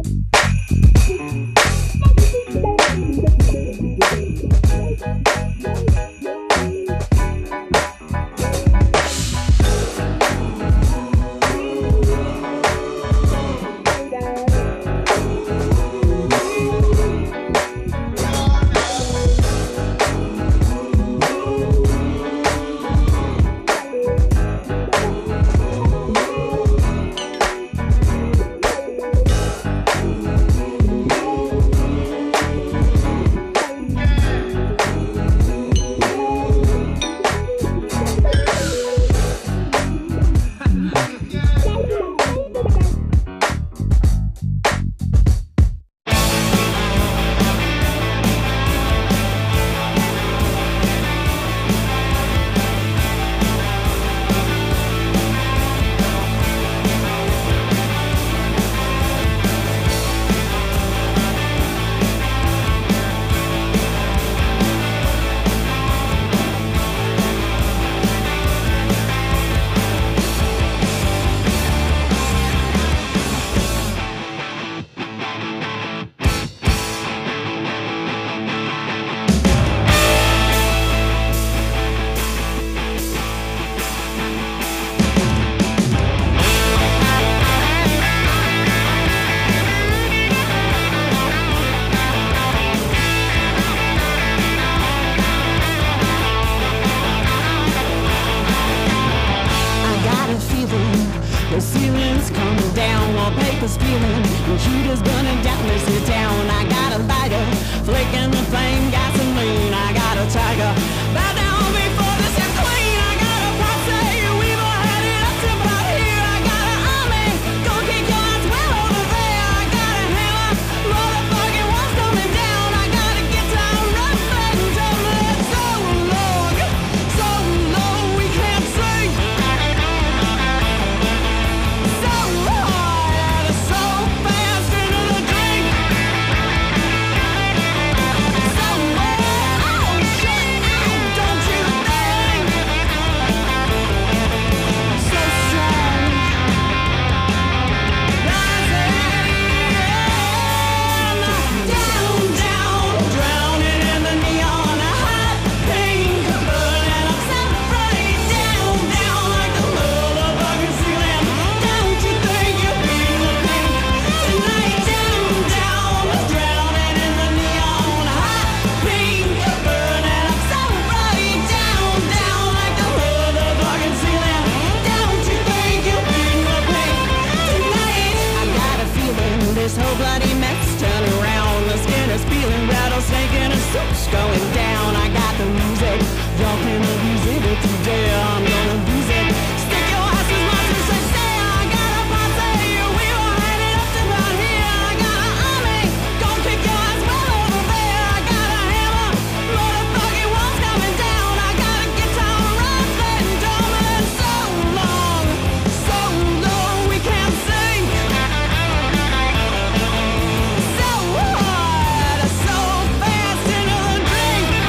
The ceiling's coming down, wallpaper's peeling, computer's burning down. They sit down. I got a lighter, flicking the flame, gasoline. I got a tiger, bow down before the set queen. I got a posse, we've all had it up to about here. I got an army, gonna kick your ass well over there. I got a hammer, motherfucking walls coming down. I got a guitar, rough and tumbling. So long, we can't see. This whole bloody mess turning around. The skin is peeling, rattlesnake and a soup's going down. I got the music, y'all can abuse it if you dare. I'm gonna abuse it. Stick your ass as much as I say. I got a posse, we were headed up to about here. I got an army, gonna kick your ass well over there. I got a hammer, motherfucking walls coming down. I got a guitar, rough and tumbling. So long, we can't sing. So hard, so fast into the dream.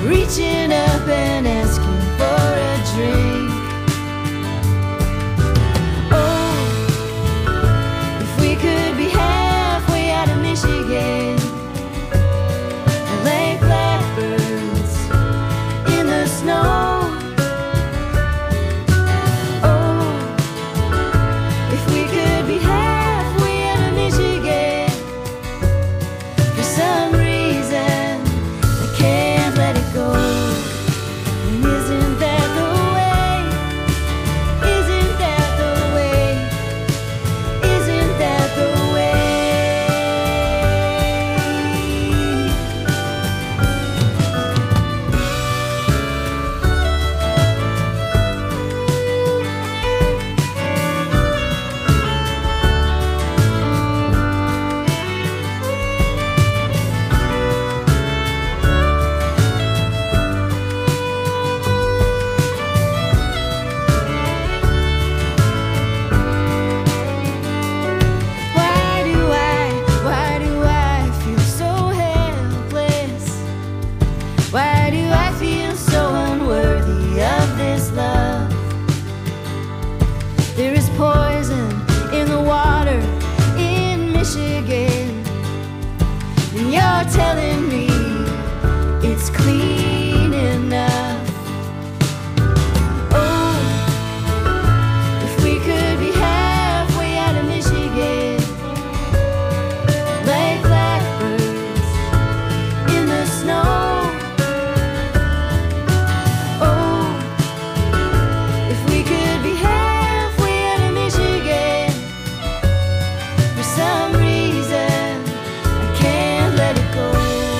reaching up and asking for a drink. Oh, if we could be halfway out of Michigan and lay blackbirds in the snow. Telling me it's clean enough. Oh, if we could be halfway out of Michigan, like blackbirds in the snow. Oh, if we could be halfway out of Michigan, for some reason I can't let it go.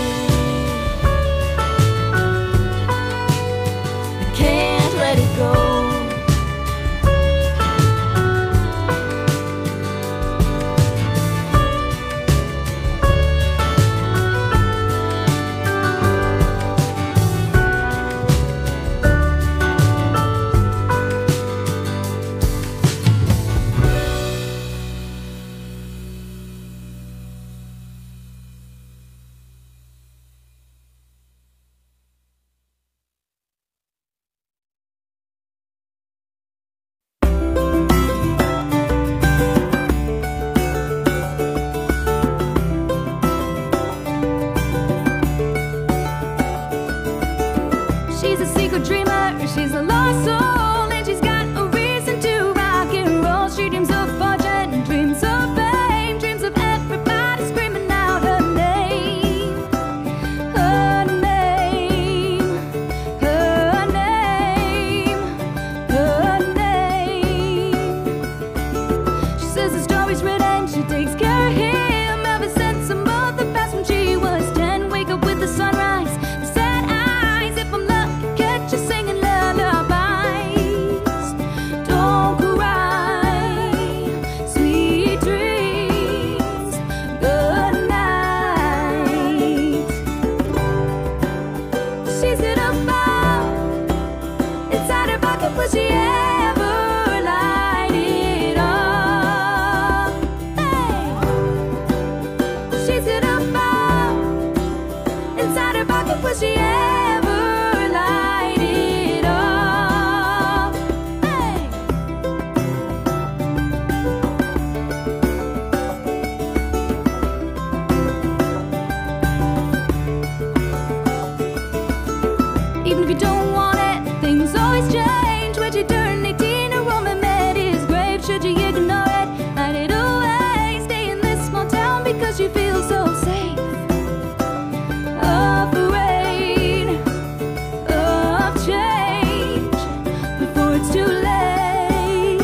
She's a secret dreamer, she's a lost soul, and she's got a reason to rock and roll. She dreams of fortune, dreams of fame, dreams of everybody screaming out her name. Her name, her name, her name. She says the story's written, she takes care of him ever since some of the past when she was 10. Wake up with the sunrise, the sad eyes, if I'm just singing lullabies. Don't cry, sweet dreams, good night. She's in a bowl inside her pocket, will she ever light it up? Hey. She's in a bowl inside her pocket, will she ever? Even if you don't want it, things always change. When you turn 18, a woman met his grave. Should you ignore it, hide it away? Stay in this small town because you feel so safe. Afraid of change before it's too late.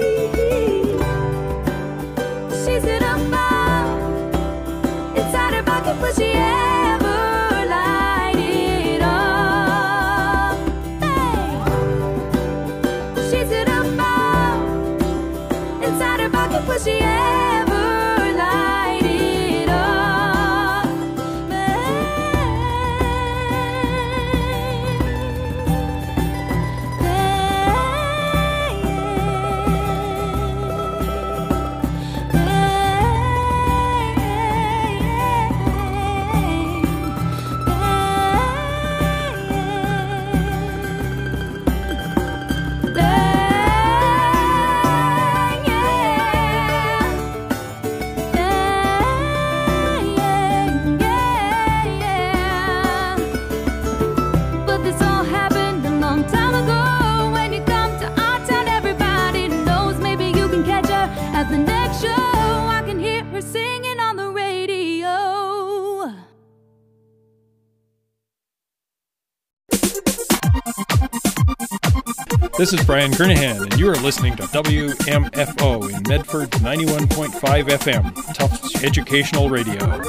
She's in a bowl inside her pocket, will she ever light it up? Hey. This is Brian Kernahan, and you are listening to WMFO in Medford 91.5 FM, Tufts Educational Radio.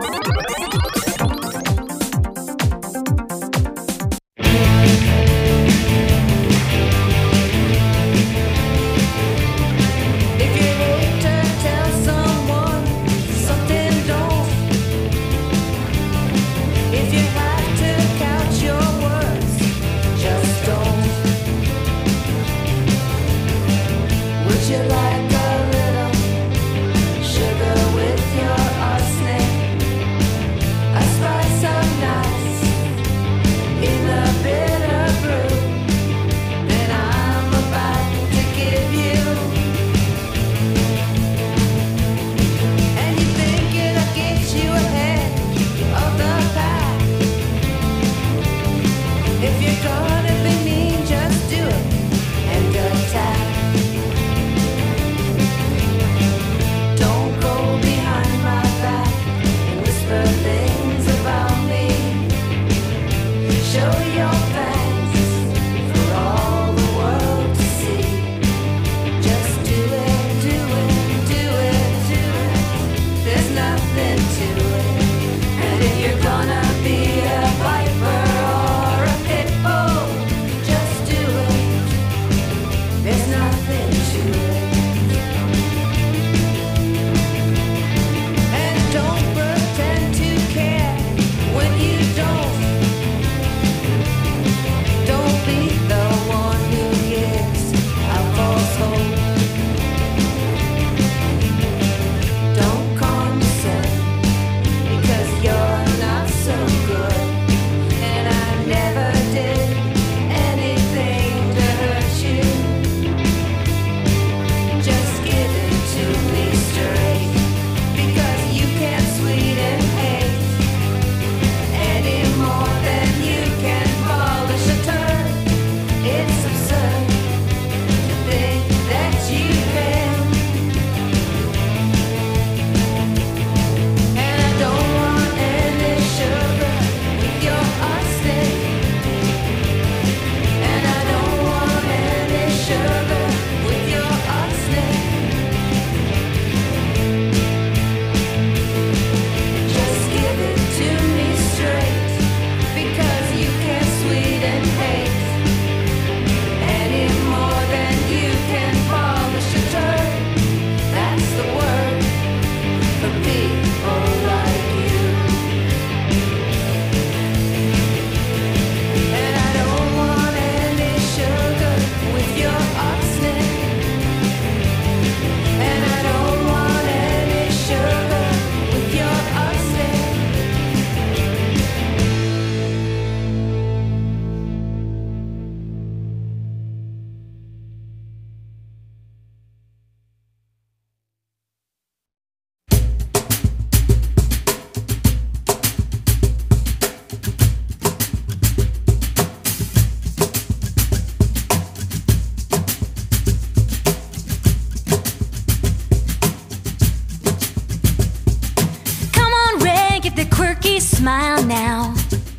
Smile now.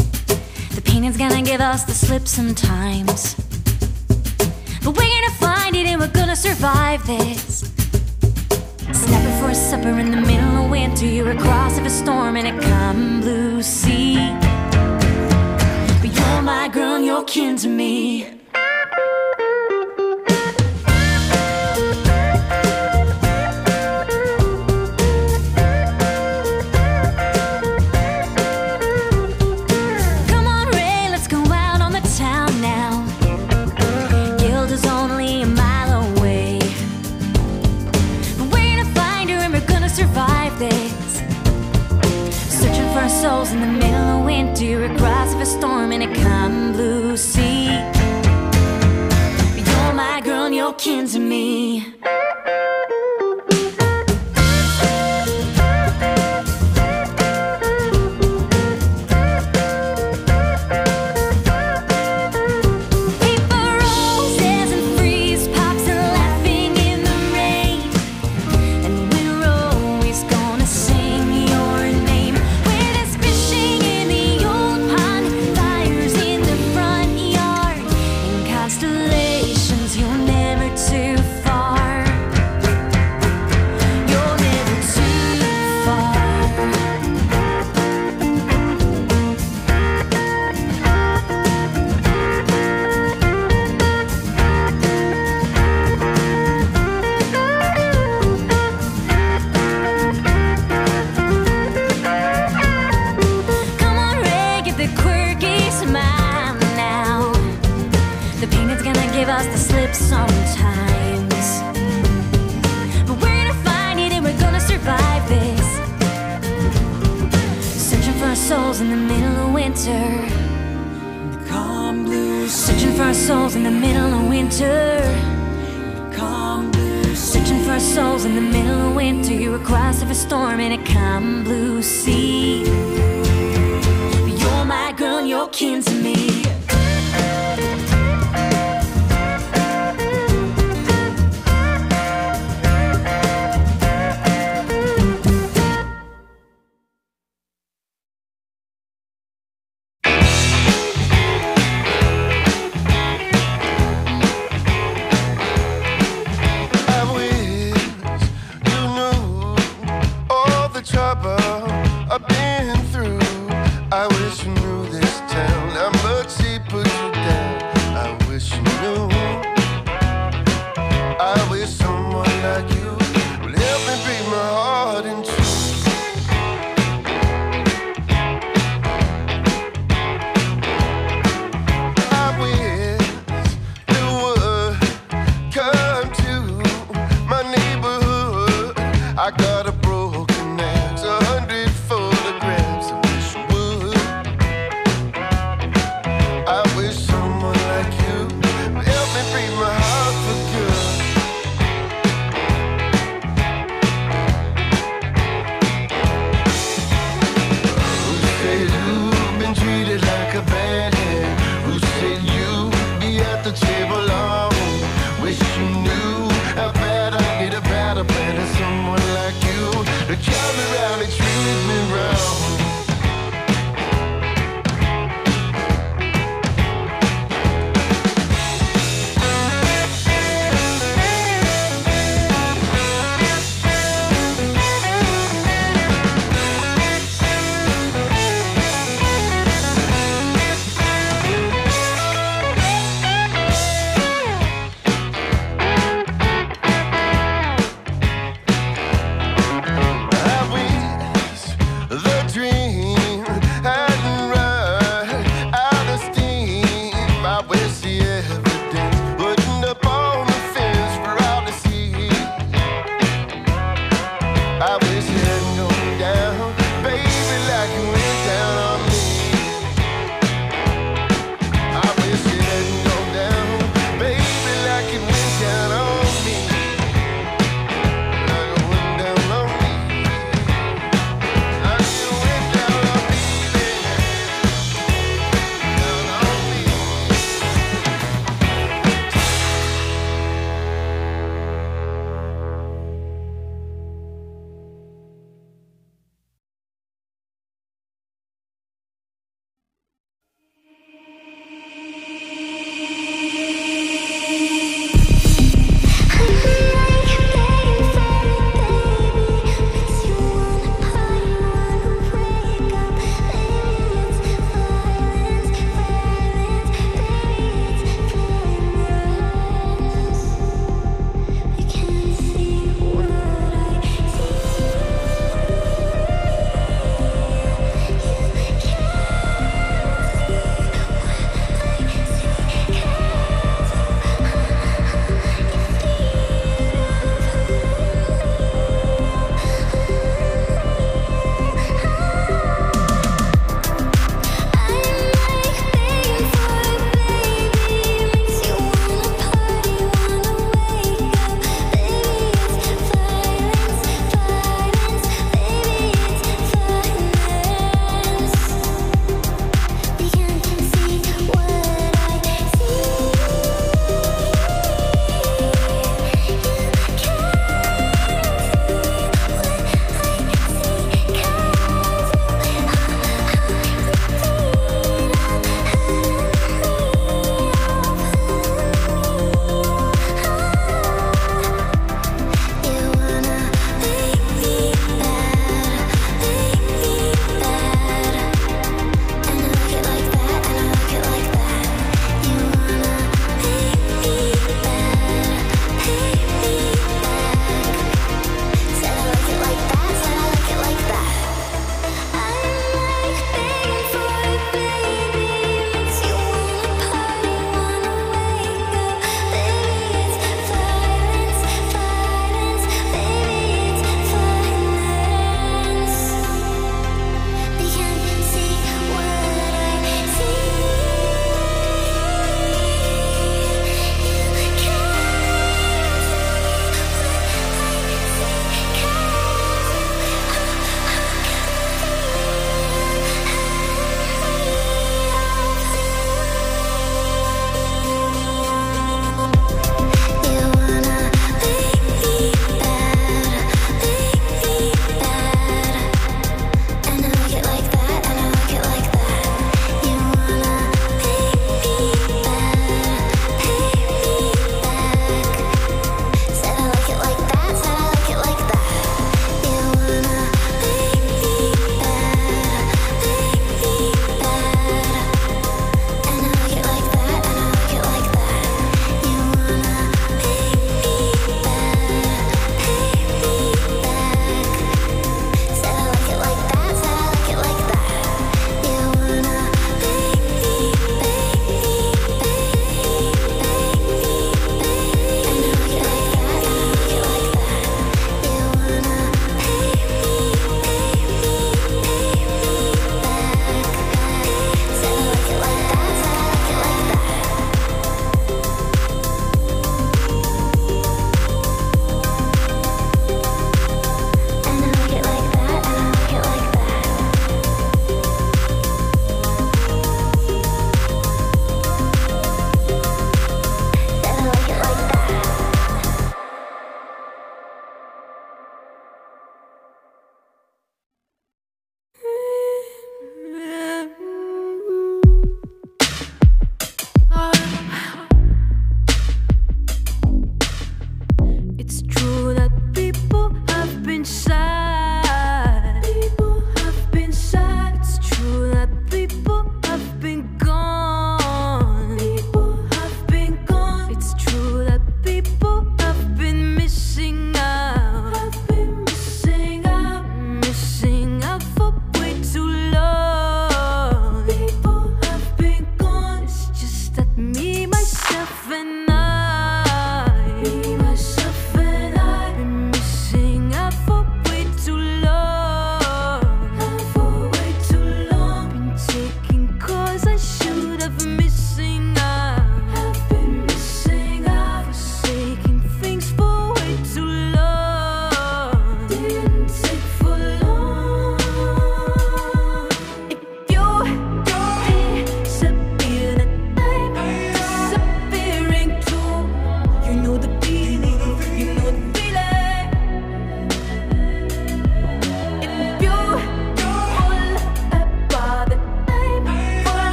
The painting's gonna give us the slip sometimes, but we're gonna find it and we're gonna survive this. Snapping for a supper in the middle of winter, you're across of a storm in a calm blue sea. But you're my girl and you're kin to me. Souls in the middle of winter, across of a storm in a calm blue sea. You're my girl and you're kin to me. Constellation. give us the slip sometimes. But we're gonna find it and we're gonna survive this. Searching for our souls in the middle of winter. The calm blue sea. Searching for our souls in the middle of winter. Calm blue sea. Searching for our souls in the middle of winter. You're across of a storm in a calm blue sea. You're my girl and you're kin to me. I've been through. I wish you knew this town. How much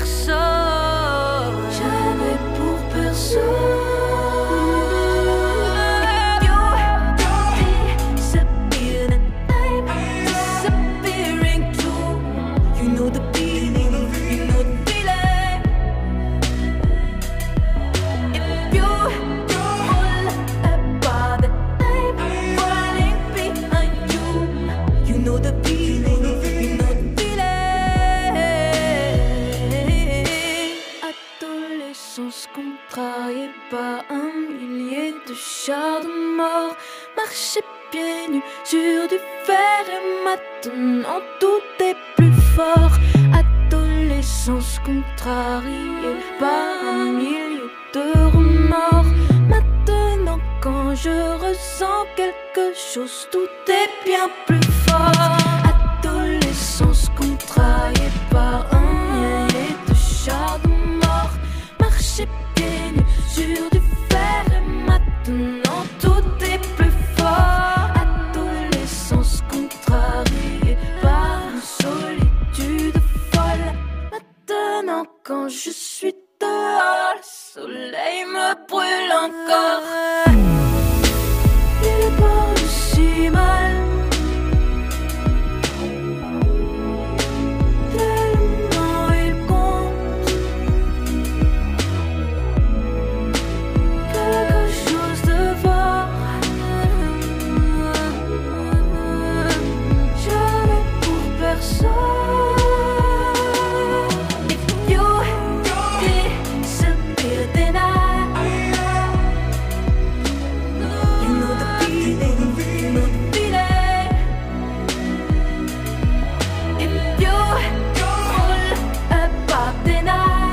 personne. Jamais pour personne. Contrarié par un millier de chars de mort, marcher pieds nus sur du fer et maintenant tout est plus fort. Adolescence contrariée par un millier de remords. Maintenant quand je ressens quelque chose, tout est bien plus fort. Adolescence contrariée par un millier de chars de mort, marcher pieds nus sur du fer et maintenant tout est plus fort. Adolescence contrariée par une solitude folle. Maintenant quand je suis dehors, le soleil me brûle encore. Il parle si mal, tellement il compte. Quelque chose de fort. Jamais pour personne. If you disappear, then you know the feeling, you know the feeling. If you fall apart, then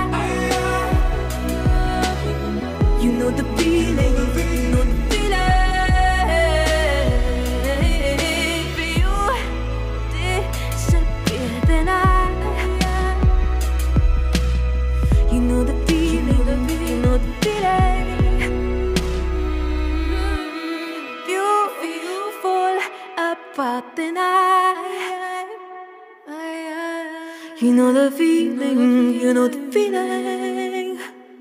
you know the feeling, you know the feeling. If you disappear, then you know the feeling, you know the feeling. If you fall apart, then you know the feeling, you know the feeling.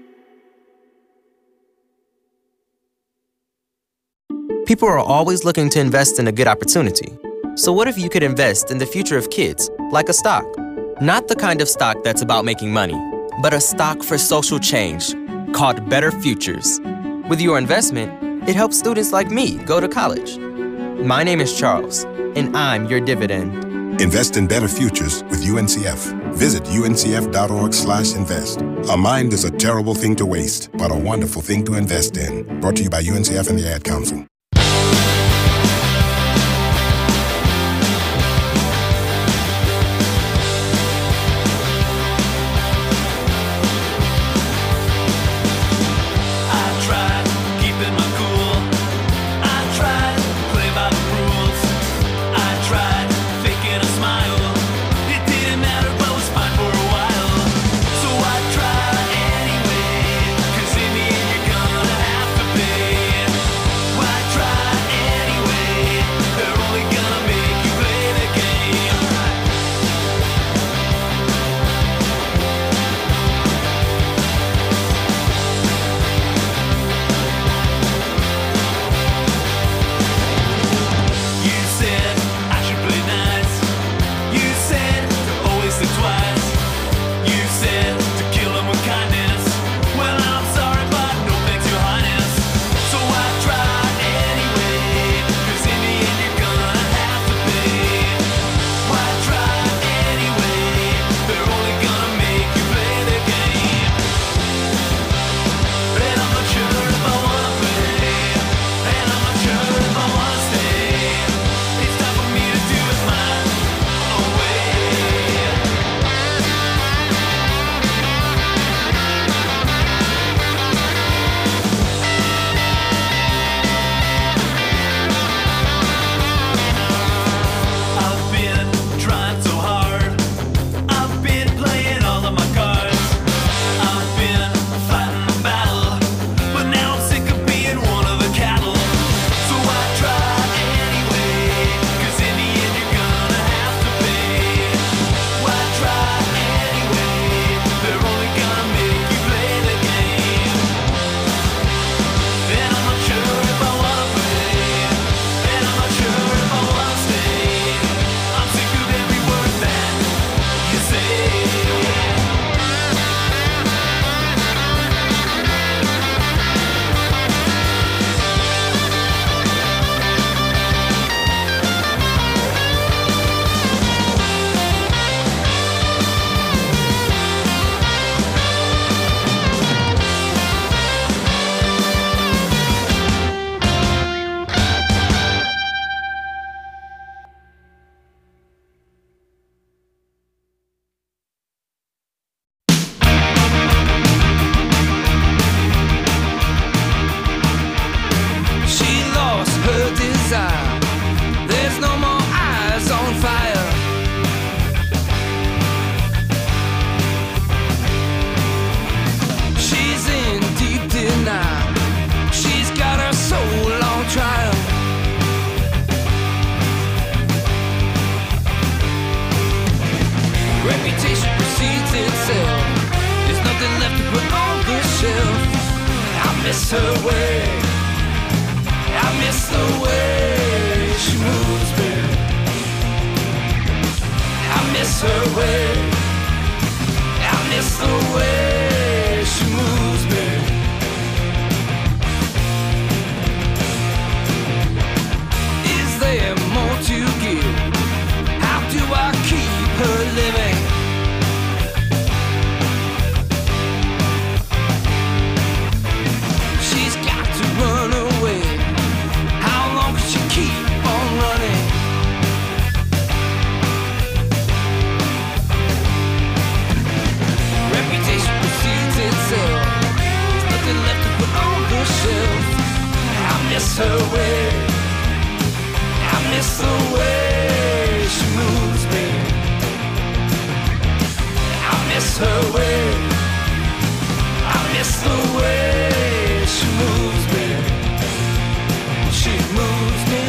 People are always looking to invest in a good opportunity. So what if you could invest in the future of kids, like a stock? Not the kind of stock that's about making money, but a stock for social change, called Better Futures. With your investment, it helps students like me go to college. My name is Charles, and I'm your dividend. Invest in better futures with UNCF. Visit uncf.org/invest. A mind is a terrible thing to waste, but a wonderful thing to invest in. Brought to you by UNCF and the Ad Council. Why miss her way. I miss the way she moves me. I miss her way. I miss the way she moves me. She moves me.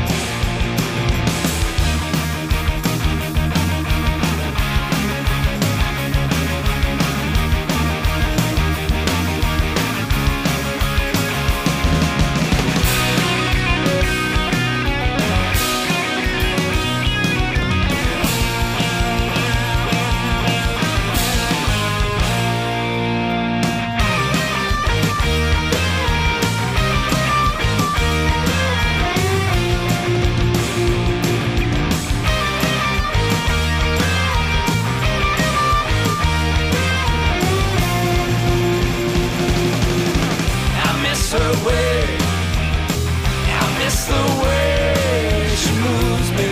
Her way. I miss the way she moves me.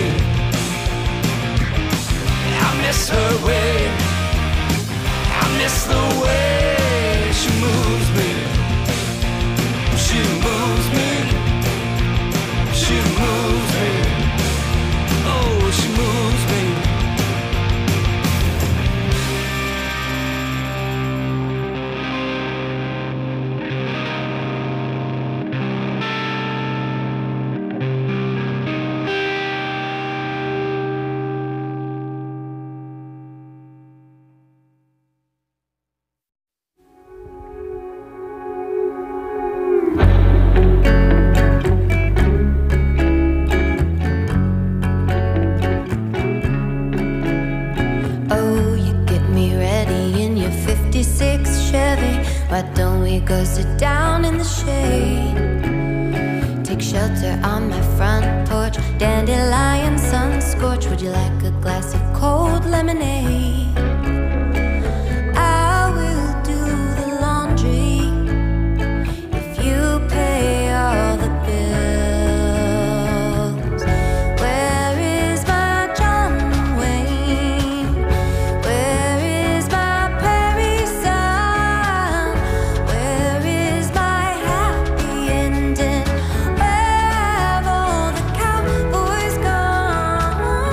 I miss her way. I miss the way she moves me. She moves me. She moves me. Oh, she moves me. Why don't we go sit down in the shade? Take shelter on my front porch. Dandelion sun scorch. Would you like a glass of cold lemonade? I will do the laundry if you pay all the bills. Where is my John Wayne? Where is my prairie son? Where is my happy ending? Where have all the cowboys gone?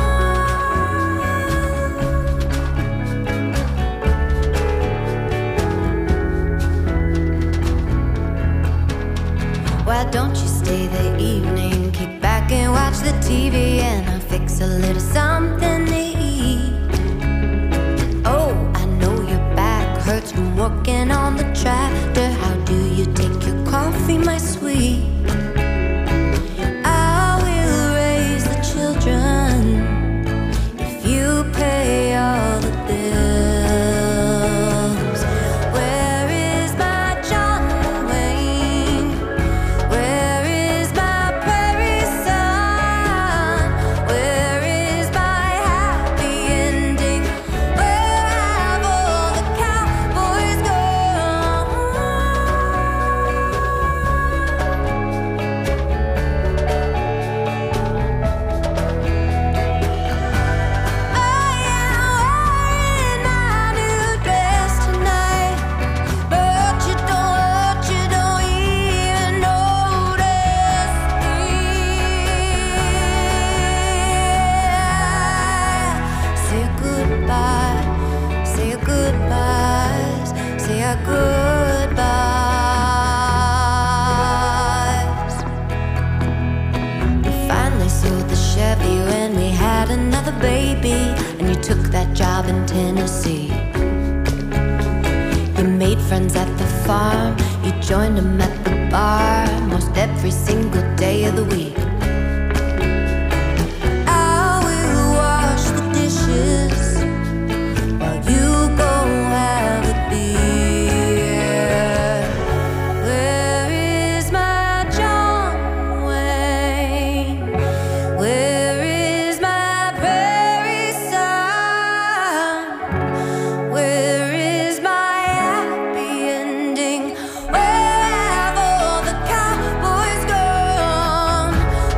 Why don't you stay the evening? Kick back and watch the TV, and I'll fix a little something to eat. Oh, I know your back hurts from working on the tractor. How do you take your coffee, my sweet? I will raise the children if you pay all the bills. Where is my John Wayne? Where is my prairie son? Where is my happy ending? Where have all the cowboys gone? I am wearing my new dress tonight, but you don't even notice me. Say goodbye, say your goodbyes, say our goodbyes. We finally sold the Chevy when we had another baby, and you took that job in Tennessee. You made friends at the farm, you joined them at the bar most every single day of the week. I will wash the dishes while you go have a beer. Where is my John Wayne? Where is my prairie son? Where is my happy ending? Where have all the cowboys gone?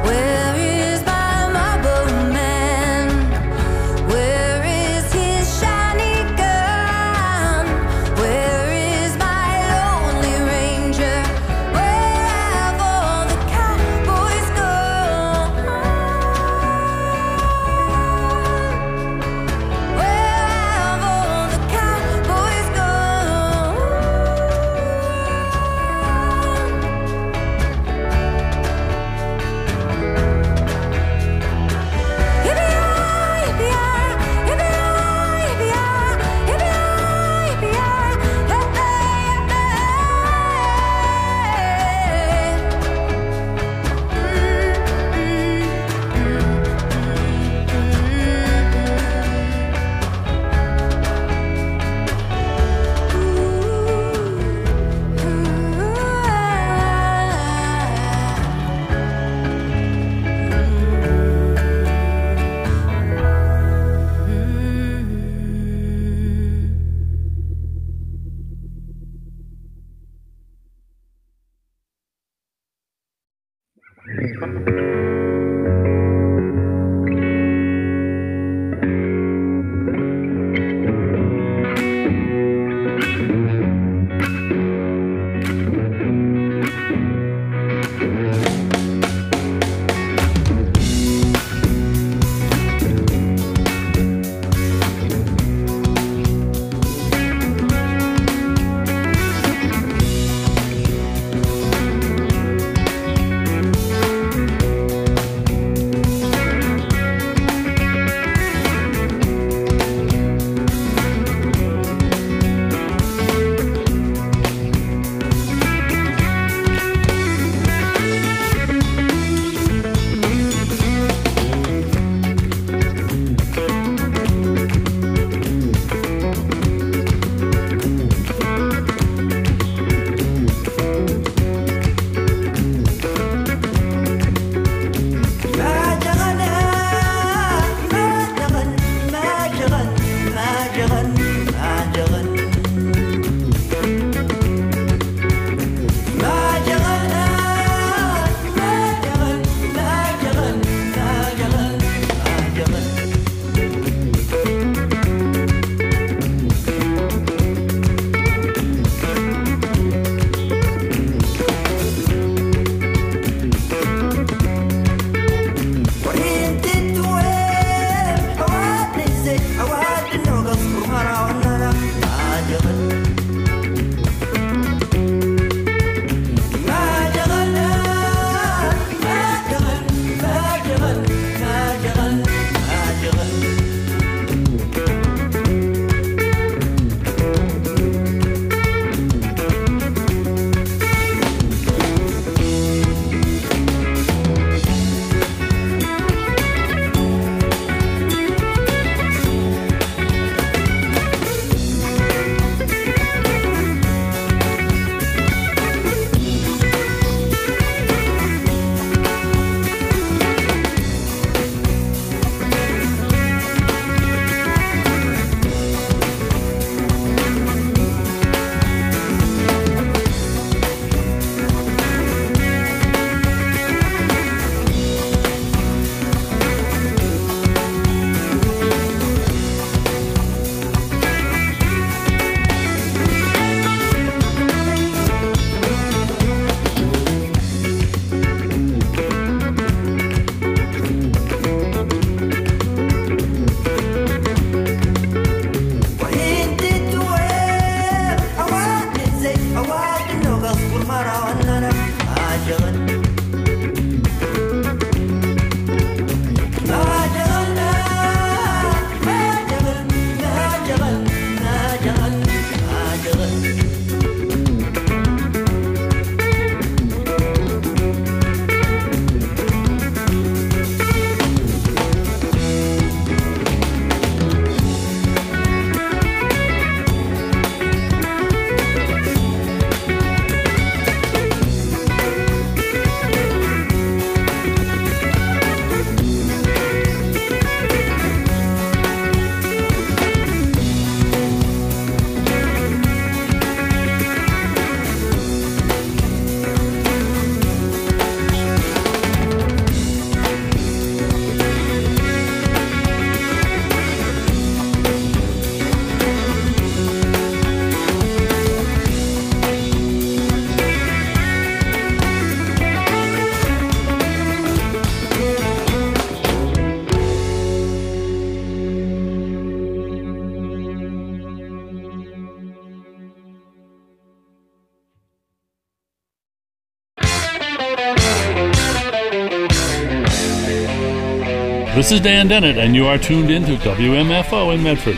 This is Dan Dennett, and you are tuned in to WMFO in Medford.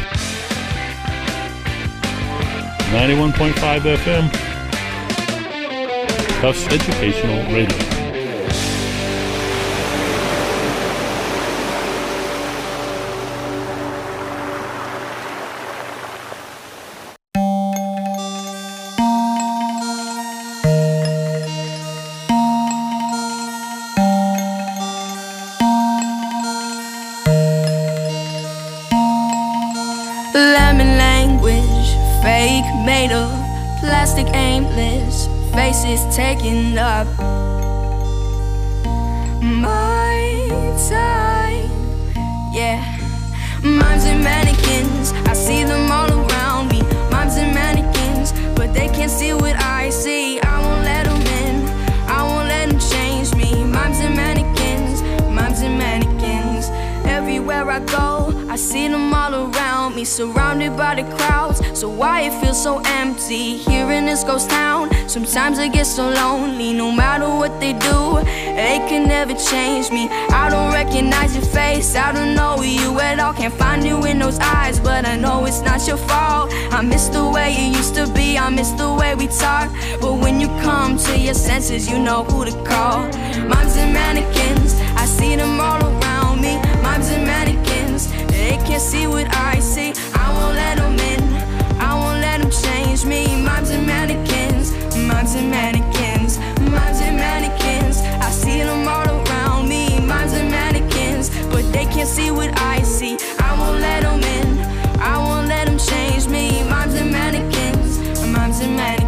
91.5 FM, Tufts Educational Radio. Lemon language, fake, made of plastic, aimless, faces taken up. see what I see. I won't let them in, I won't let them change me. Mimes and mannequins, mimes and mannequins. Everywhere I go, I see them all around me, surrounded by the crowds. So why it feels so empty here in this ghost town? Sometimes I get so lonely, no matter what they do, they can never change me. I don't recognize your face, I don't know you at all. Can't find you in those eyes, but I know it's not your fault. I miss the way it used to be, I miss the way we talk. But when you come to your senses, you know who to call. Mimes and mannequins, I see them all around me. Mimes and mannequins, they can't see what I see. I won't let them in, I won't let them change me. Mimes and mannequins, mimes and mannequins, mimes and mannequins. I see them all around me. Mimes and mannequins, but they can't see what I see. I won't let them in, I won't let them change me. Mimes and mannequins, mimes and mannequins.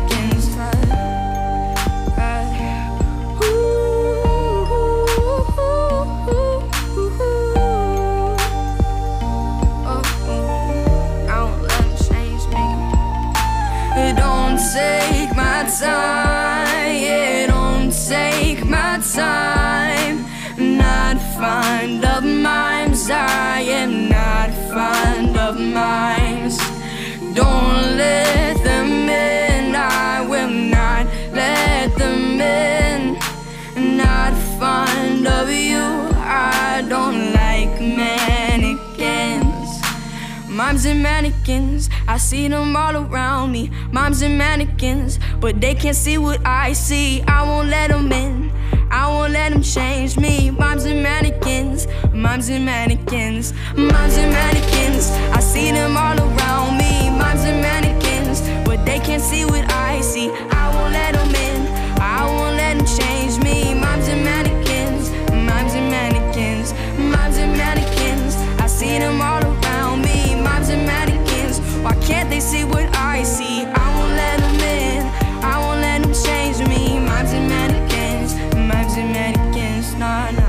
Take my time, yeah, don't take my time. Not fond of mimes, I am not fond of mimes. Don't let them in, I will not let them in. Not fond of you, I don't like mannequins. Mimes and mannequins, I see them all around me. Mimes and mannequins, but they can't see what I see. I won't let them in, I won't let them change me. Mimes and mannequins, mimes and mannequins, mimes and mannequins. I see them all around me. Mimes and mannequins, but they can't see what I see. I won't let them in, I won't let them change me. Mimes and mannequins, mimes and mannequins, mimes and mannequins. I see them all around me. Mimes and mannequins, why can't they see what I see? I won't let them in, I won't let them change me. Mimes and mannequins, mimes and mannequins, nah, nah.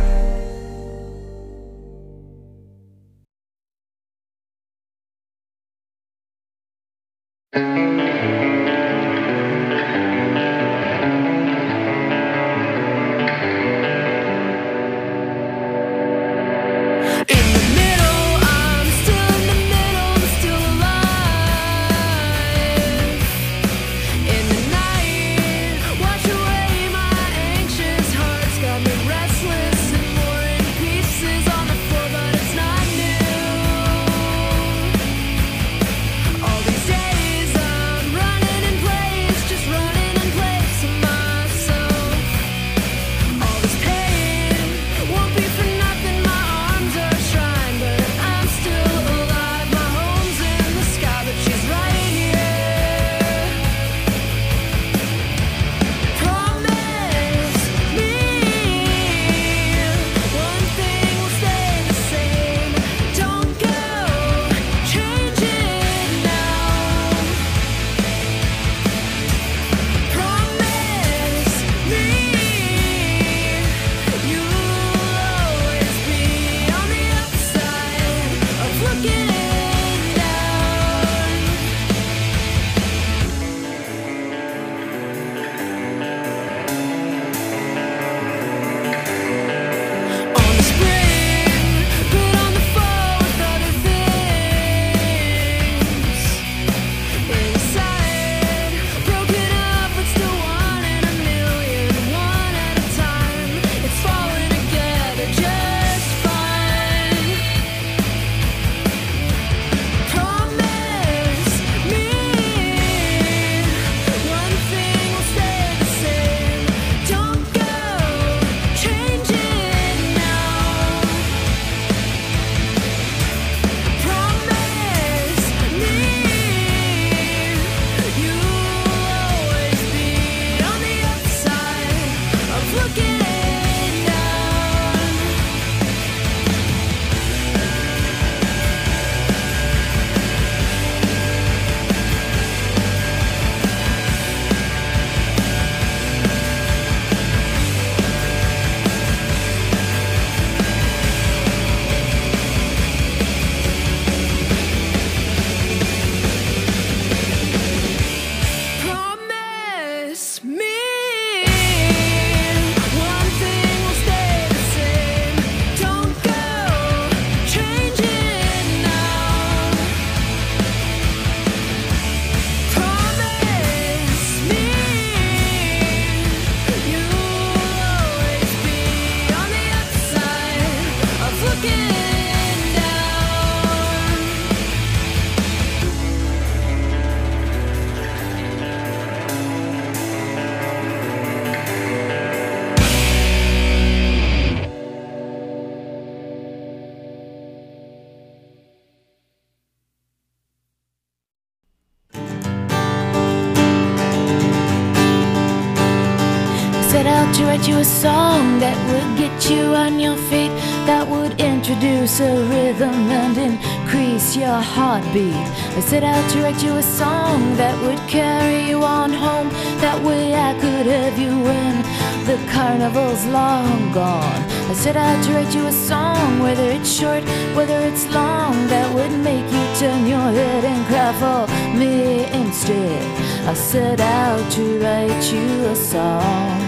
write you a song that would get you on your feet, that would introduce a rhythm and increase your heartbeat. I set out to write you a song that would carry you on home. That way I could have you when the carnival's long gone. I set out to write you a song, whether it's short, whether it's long, that would make you turn your head and cry for me instead. I set out to write you a song.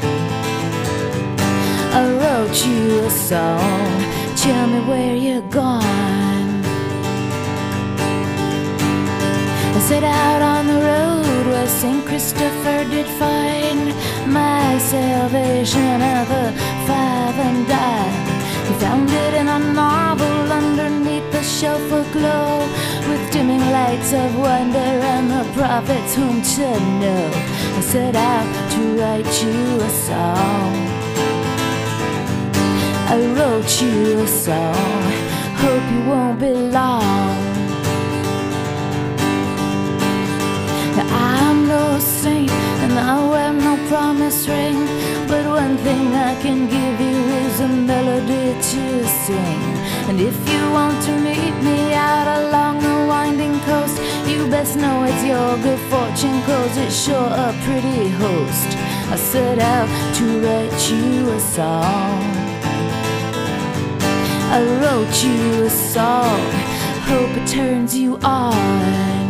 I wrote you a song. Tell me where you're gone. I set out on the road where St. Christopher did find my salvation at the 5 and dime. He found it in a novel underneath the shelf aglow, with dimming lights of wonder and the prophets whom to know. I set out to write you a song. I wrote you a song. Hope you won't be long. Now, I'm no saint and I wear no promise ring, but one thing I can give you is a melody to sing. And if you want to meet me out along the winding coast, you best know it's your good fortune, 'cause it's sure a pretty host. I set out to write you a song. I wrote you a song. Hope it turns you on.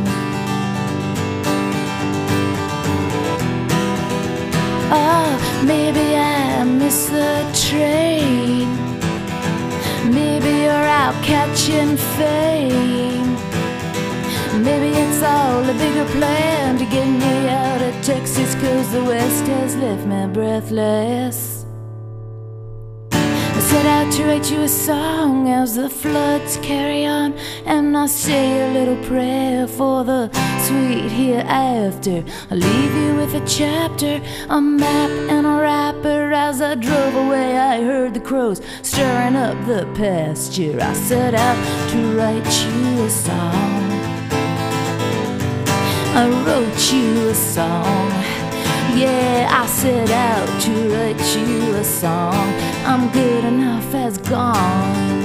Oh, maybe I missed the train. Maybe you're out catching fame. Maybe it's all a bigger plan to get me out of Texas, 'cause the West has left me breathless. I set out to write you a song as the floods carry on, and I say a little prayer for the sweet hereafter. I leave you with a chapter, a map and a wrapper. As I drove away I heard the crows stirring up the pasture. I set out to write you a song. I wrote you a song. Yeah, I set out to write you a song. I'm good enough as gone.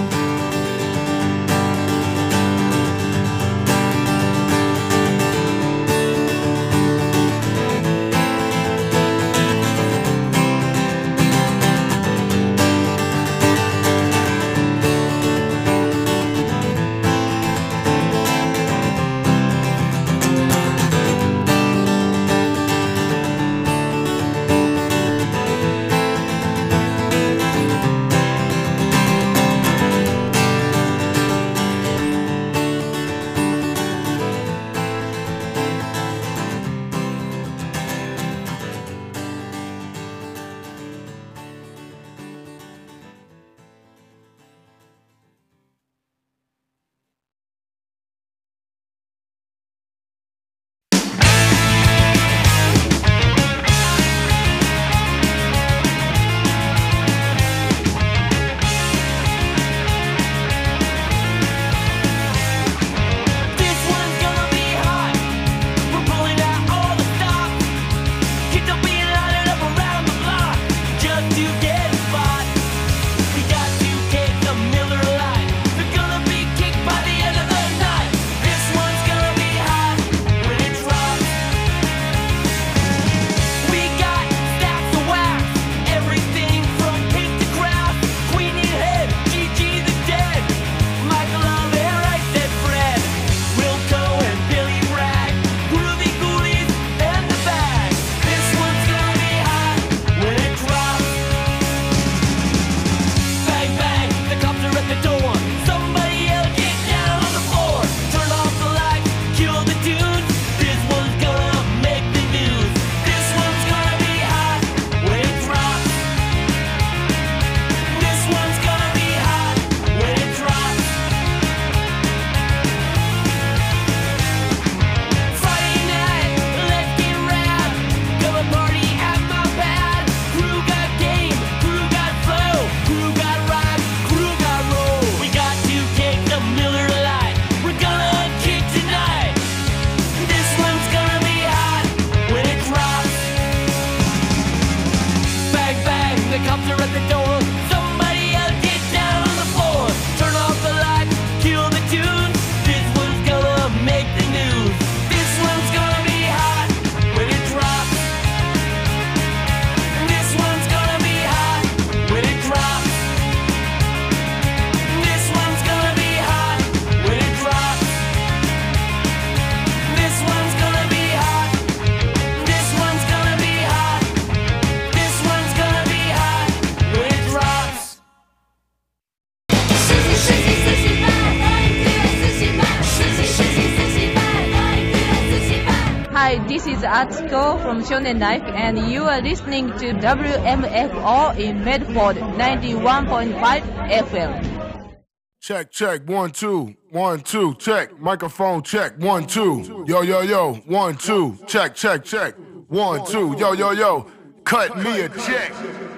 this is Atsuko from Shonen Life, and you are listening to WMFO in Medford 91.5 FM. Check, check, 1, 2, 1, 2, check. Microphone check, 1, 2. Yo, yo, yo, 1, 2, check, check, check. 1, 2, yo, yo, yo. Cut me a check.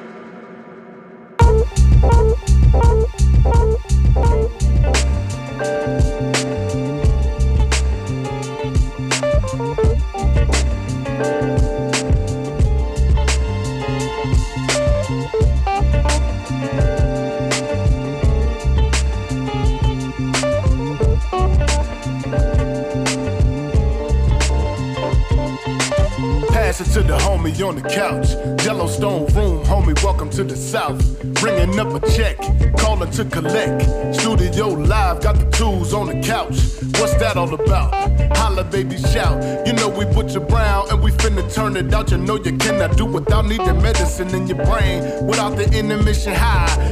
Pass it to the homie on the couch. Yellowstone room, homie, welcome to the South. Bringing up a check, calling to collect. Studio live, got the tools on the couch. What's that all about? Holla, baby, shout. You know we Butcher Brown and we finna turn it out. You know you cannot do without needing medicine in your brain. Without the intermission high,